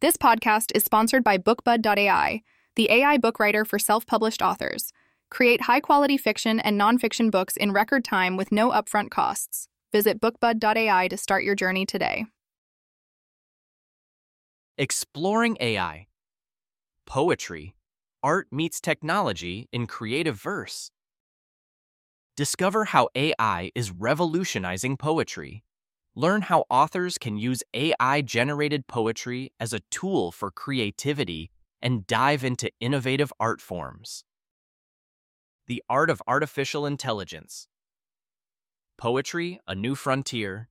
This podcast is sponsored by BookBud.ai, the AI book writer for self-published authors. Create high-quality fiction and nonfiction books in record time with no upfront costs. Visit BookBud.ai to start your journey today. Exploring AI. Poetry. Art meets technology in creative verse. Discover how AI is revolutionizing poetry. Learn how authors can use AI-generated poetry as a tool for creativity and dive into innovative art forms. The art of artificial intelligence. Poetry, a new frontier.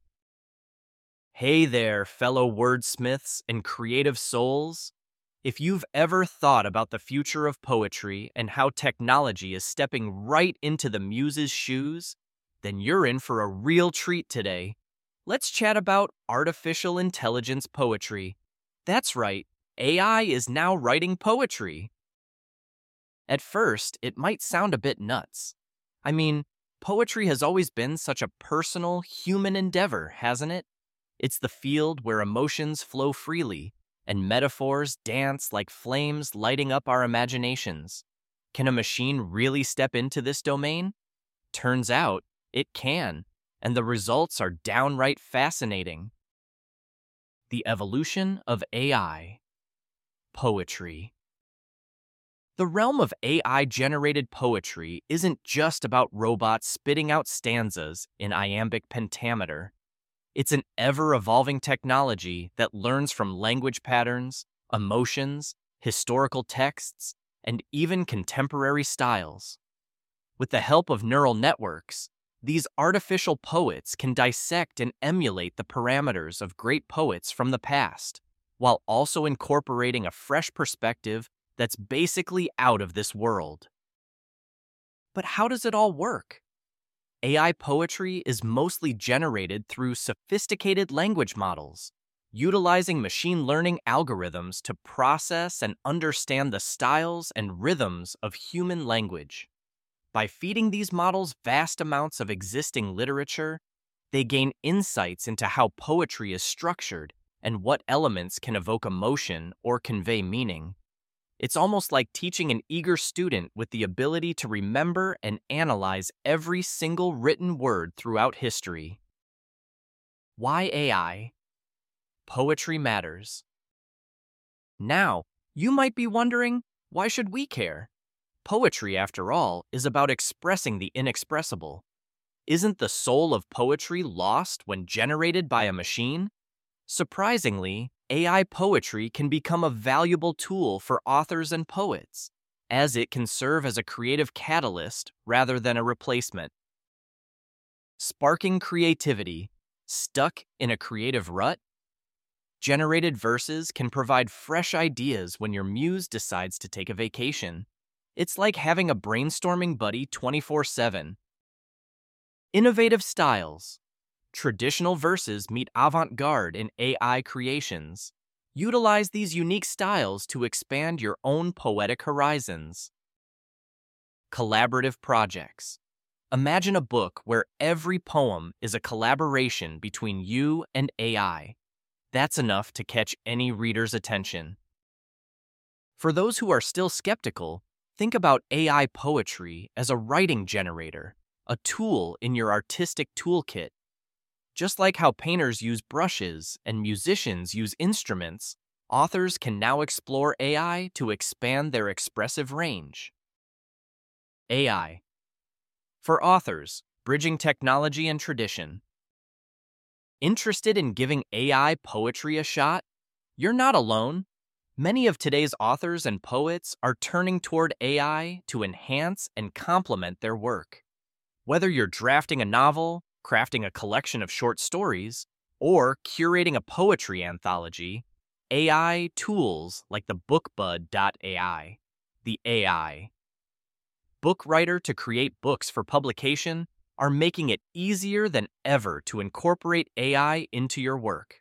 Hey there, fellow wordsmiths and creative souls. If you've ever thought about the future of poetry and how technology is stepping right into the muse's shoes, then you're in for a real treat today. Let's chat about artificial intelligence poetry. That's right, AI is now writing poetry. At first, it might sound a bit nuts. I mean, poetry has always been such a personal, human endeavor, hasn't it? It's the field where emotions flow freely, and metaphors dance like flames lighting up our imaginations. Can a machine really step into this domain? Turns out, it can, and the results are downright fascinating. The evolution of AI. Poetry. The realm of AI-generated poetry isn't just about robots spitting out stanzas in iambic pentameter. It's an ever-evolving technology that learns from language patterns, emotions, historical texts, and even contemporary styles. With the help of neural networks, these artificial poets can dissect and emulate the parameters of great poets from the past, while also incorporating a fresh perspective that's basically out of this world. But how does it all work? AI poetry is mostly generated through sophisticated language models, utilizing machine learning algorithms to process and understand the styles and rhythms of human language. By feeding these models vast amounts of existing literature, they gain insights into how poetry is structured and what elements can evoke emotion or convey meaning. It's almost like teaching an eager student with the ability to remember and analyze every single written word throughout history. Why AI? Poetry matters. Now, you might be wondering, why should we care? Poetry, after all, is about expressing the inexpressible. Isn't the soul of poetry lost when generated by a machine? Surprisingly, AI poetry can become a valuable tool for authors and poets, as it can serve as a creative catalyst rather than a replacement. Sparking creativity, stuck in a creative rut? Generated verses can provide fresh ideas when your muse decides to take a vacation. It's like having a brainstorming buddy 24/7. Innovative styles. Traditional verses meet avant-garde in AI creations. Utilize these unique styles to expand your own poetic horizons. Collaborative projects. Imagine a book where every poem is a collaboration between you and AI. That's enough to catch any reader's attention. For those who are still skeptical, think about AI poetry as a writing generator, a tool in your artistic toolkit. Just like how painters use brushes and musicians use instruments, authors can now explore AI to expand their expressive range. AI. For authors, bridging technology and tradition. Interested in giving AI poetry a shot? You're not alone. Many of today's authors and poets are turning toward AI to enhance and complement their work. Whether you're drafting a novel, crafting a collection of short stories, or curating a poetry anthology, AI tools like the BookBud.ai, the AI book writer to create books for publication, are making it easier than ever to incorporate AI into your work.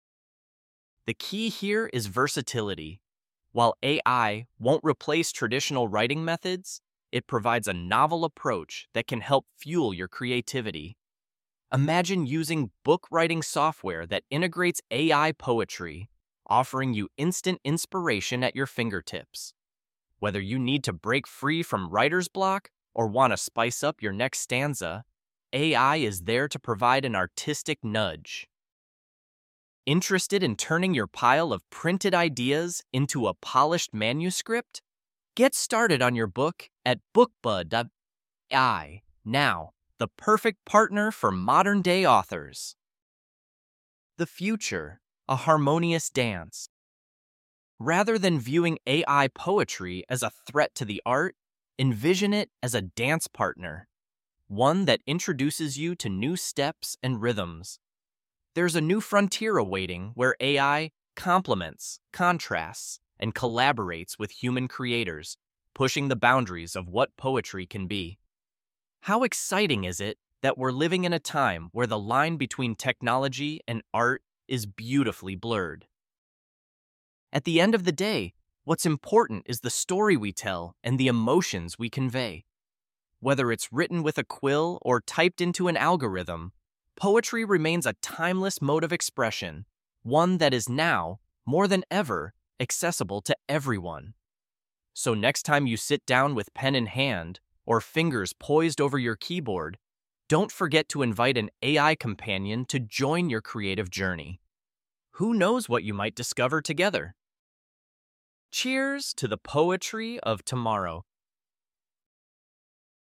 The key here is versatility. While AI won't replace traditional writing methods, it provides a novel approach that can help fuel your creativity. Imagine using book writing software that integrates AI poetry, offering you instant inspiration at your fingertips. Whether you need to break free from writer's block or want to spice up your next stanza, AI is there to provide an artistic nudge. Interested in turning your pile of printed ideas into a polished manuscript? Get started on your book at bookbud.ai. Now, the perfect partner for modern-day authors. The future, a harmonious dance. Rather than viewing AI poetry as a threat to the art, envision it as a dance partner, one that introduces you to new steps and rhythms. There's a new frontier awaiting where AI complements, contrasts, and collaborates with human creators, pushing the boundaries of what poetry can be. How exciting is it that we're living in a time where the line between technology and art is beautifully blurred? At the end of the day, what's important is the story we tell and the emotions we convey. Whether it's written with a quill or typed into an algorithm, poetry remains a timeless mode of expression, one that is now, more than ever, accessible to everyone. So next time you sit down with pen in hand or fingers poised over your keyboard, don't forget to invite an AI companion to join your creative journey. Who knows what you might discover together? Cheers to the poetry of tomorrow.